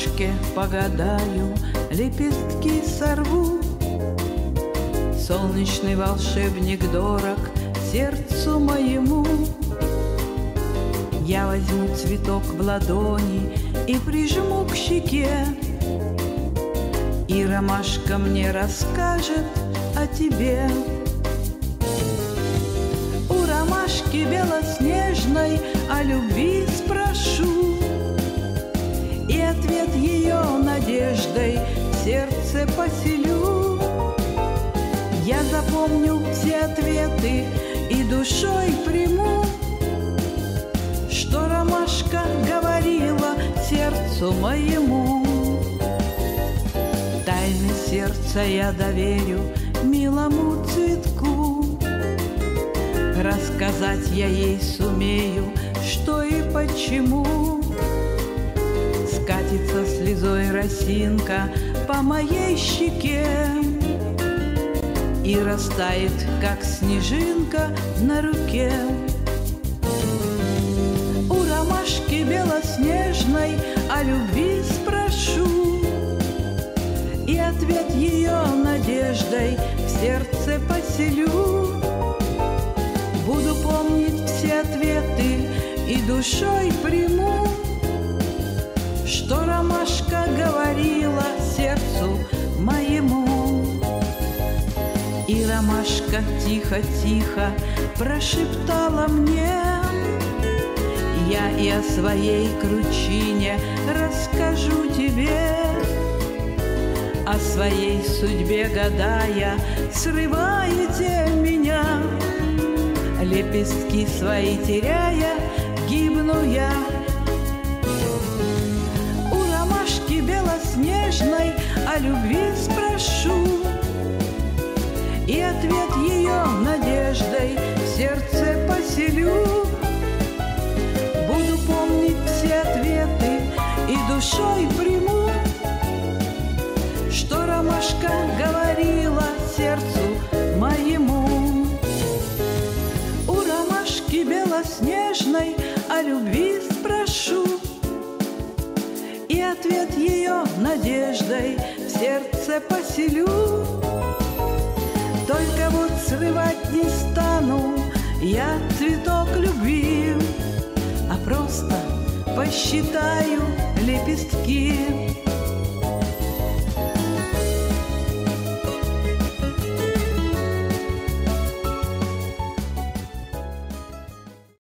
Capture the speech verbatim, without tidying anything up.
ромашке погадаю, лепестки сорву. Солнечный волшебник дорог сердцу моему. Я возьму цветок в ладони и прижму к щеке, и ромашка мне расскажет о тебе. У ромашки белоснежной о любви спрошу, и ответ ее надеждой в сердце поселю. Я запомню все ответы и душой приму, что ромашка говорила сердцу моему. Тайны сердца я доверю милому цветку, рассказать я ей сумею, что и почему. Скатится слезой росинка по моей щеке и растает, как снежинка на руке. У ромашки белоснежной о любви спрошу, и ответ ее надеждой в сердце поселю. Буду помнить все ответы и душой приму, что ромашка говорила сердцу моему. И ромашка тихо-тихо прошептала мне: я и о своей кручине расскажу тебе, о своей судьбе гадая, срываете меня. Лепестки свои теряя, гибну я. У ромашки белоснежной о любви спрошу, и ответ ее надеждой в сердце поселю. Буду помнить все ответы и душой приму, что ромашка говорила сердцу моему. У ромашки белоснежной о любви спрошу, и ответ ее надеждой в сердце поселю. Только вот срывать не стану я цветок любви, а просто посчитаю лепестки.